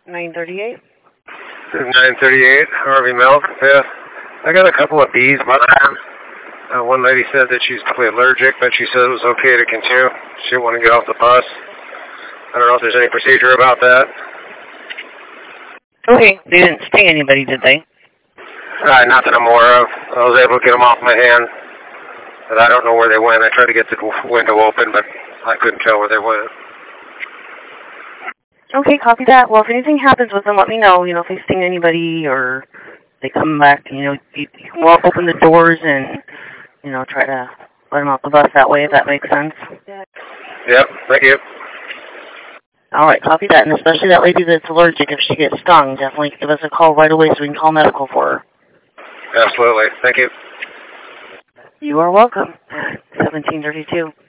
938. 938, Harvey Milk. Yeah. I got a couple of bees, but one lady said that she's probably allergic, but she said it was okay to continue. She didn't want to get off the bus. I don't know if there's any procedure about that. Okay, they didn't sting anybody, did they? Not that I'm aware of. I was able to get them off my hand, but I don't know where they went. I tried to get the window open, but I couldn't tell where they went. Okay, copy that. Well, if anything happens with them, let me know. If they sting anybody or they come back, you can walk open the doors and, try to let them off the bus that way, if that makes sense. Yep, thank you. All right, copy that. And especially that lady that's allergic, if she gets stung, definitely give us a call right away so we can call medical for her. Absolutely. Thank you. You are welcome. 1732.